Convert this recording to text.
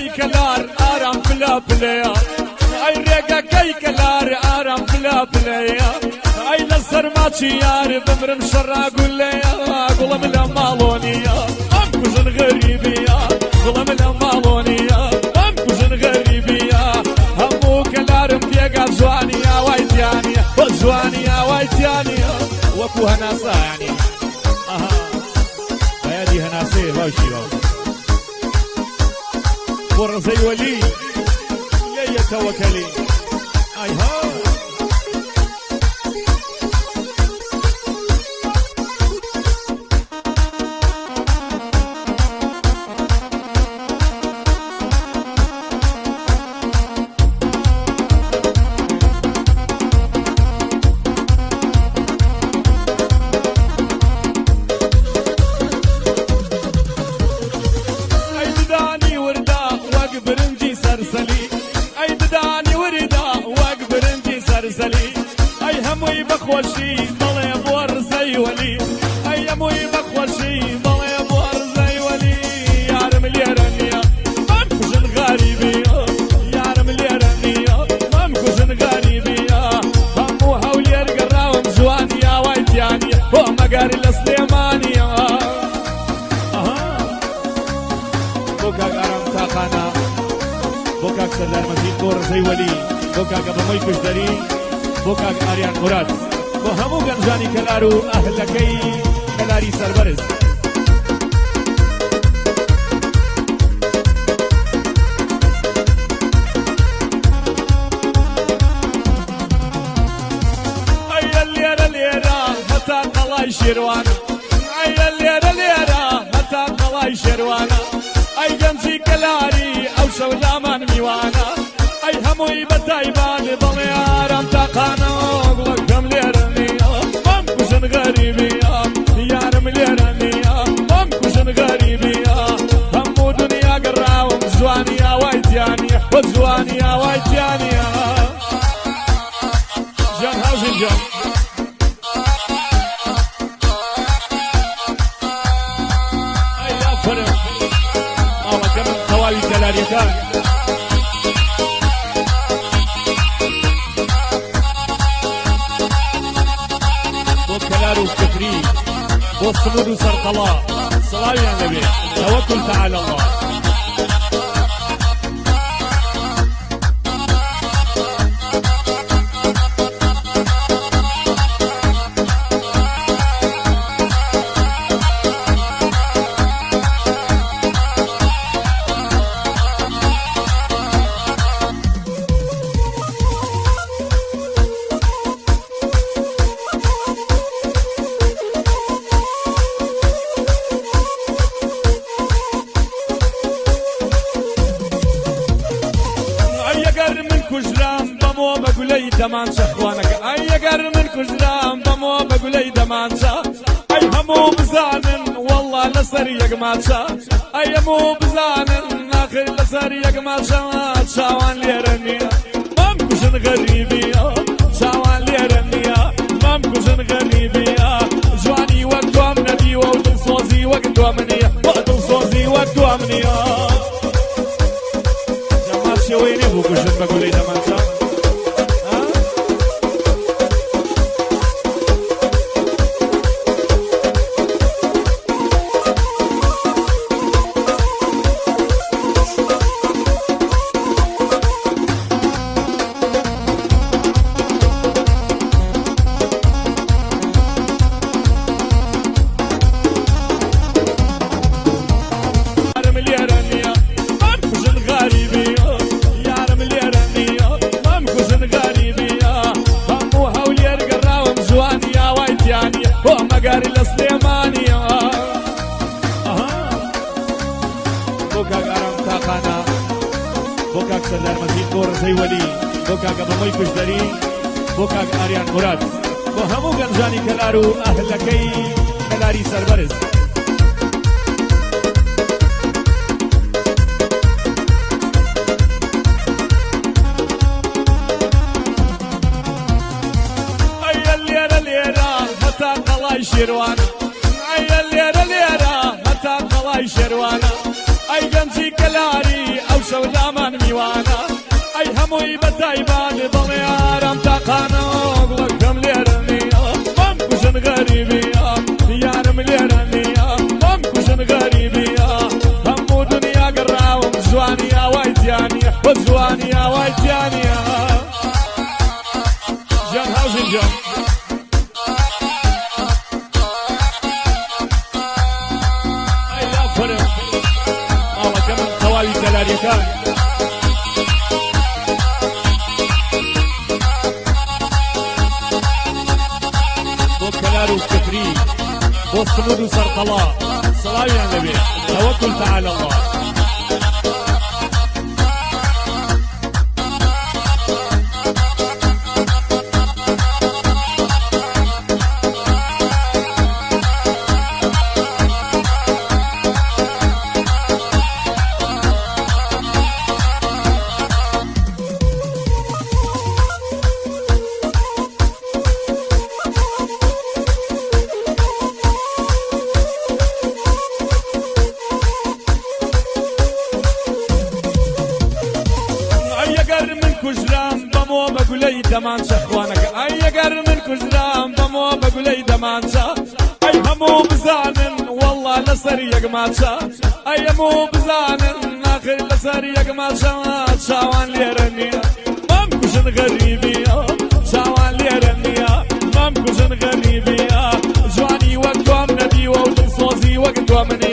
كلار ارم بلا بلايا اي ريقا كي كلار ارم بلا بلايا اي لسر ماتشي يار بمرم شرا قول ليا قول من مالونيا ام كوزن غريبيا قول من مالونيا ام كوزن غريبيا همو كلار متيقا زوانيا وايتيانيا زوانيا وايتيانيا وكو هناسا يعني هيادي هناسي باشي ورزي ولي لي توكلي اي ها اي هموي بخوشي ضلي بورزي ولي اي هموي بخوشي ضلي بورزي ولي يا رم اليرنيا ممكوزن غريبيا يا رم اليرنيا ممكوزن غريبيا همو هولير قراوم زوانيا وايتيانيا ومقاري السليمانيا بوكاك ارم تاقانا بوكاك سردار مزيد بورزي ولي بوكاك ابو ميكوش داري بوكاك آريان مراد بو همو گنجانی کلارو اهلکی کلاری سربرز ای الليرة الليرة هتا قلاي شیروانا ای الليرة الليرة هتا قلاي شیروانا ای گنجی کلاری او شولامان میوانا ای هموی بتایبان بمیارم تاقانا وقلقم لیرنیا ممکوزن غریبیا یارم لیرنیا ممکوزن غریبیا همو دنیا قراوم زوانیا وایتیانیا وزوانیا وایتیانیا جان هاوزن جان ای لا فرم اوه كم خوالي كلاريكان كلارو كفري والصمود وسرطلاء صلاة يا نبي توكل تعالى الله كجرام بمو بقولي دمانشا اخوانك اي قر من كجرام بمو بقولي دمانشا اي همو بزانن والله لسر يقماتشا اي همو بزانن اخر لسر يقماتشا شاوان ليرنيا ممكوزن غريبيا شاوان ليرنيا ممكوزن غريبيا جواني وقتو امنبي ودل صوزي وقتو امنيا ودل صوزي وقتو امنيا جماشي ويني بوكوزن بقولي دمانشا مقاري السليمانية بوكاك ارم تاقانا بوكاك سردار مزيد بورزي ولي بوكاك ابو ميكوش داري بوكاك آريان مراد بو همو گنجانی کلارو اهلکی کلاری سربرز قلاي شيروانا اي الليرة الليرة متى قلاي شيروانا اي جنزي كلاري او شو میوانە ئەی هەمووی بەتایبان دڵیارم تاقانە گوڵەکەم لێرە نییە مام کوژن غەریبیە یارم لێرە نییە مام کوژن غەریبیە هەموو دنیا گەڕاوم جوانی ئاوای تیانە بە جوانی ئاوای تیانە جان هاوژین جان ئەی لافرم ماڵەکە من تەواوی کەلاریەکان كلار وكفري والصمود وسرطلاء صلاة يا نبي توكل تعالى الله كجرام بمو بقولي دمانشا خوانك اي قر من كجرام بمو بقولي دمانشا اي همو بزانن والله لسر يقماتشا اي همو بزانن اخر لسر يقماتشا شاوان ليرنيا مام كجن غريبيا شاوان ليرنيا مام كجن غريبيا جواني وقتهم ندي وودن صوزي وقتهم